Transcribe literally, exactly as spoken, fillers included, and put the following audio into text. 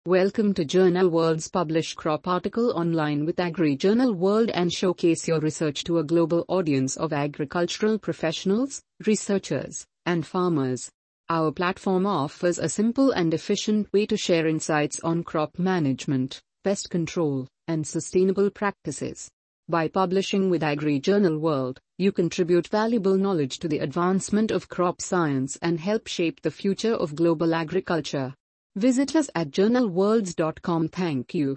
Welcome to Journal World's Publish Crop Article Online with Agri Journal World and showcase your research to a global audience of agricultural professionals, researchers, and farmers. Our platform offers a simple and efficient way to share insights on crop management, pest control, and sustainable practices. By publishing with Agri Journal World, you contribute valuable knowledge to the advancement of crop science and help shape the future of global agriculture. Visit us at journal worlds dot com. Thank you.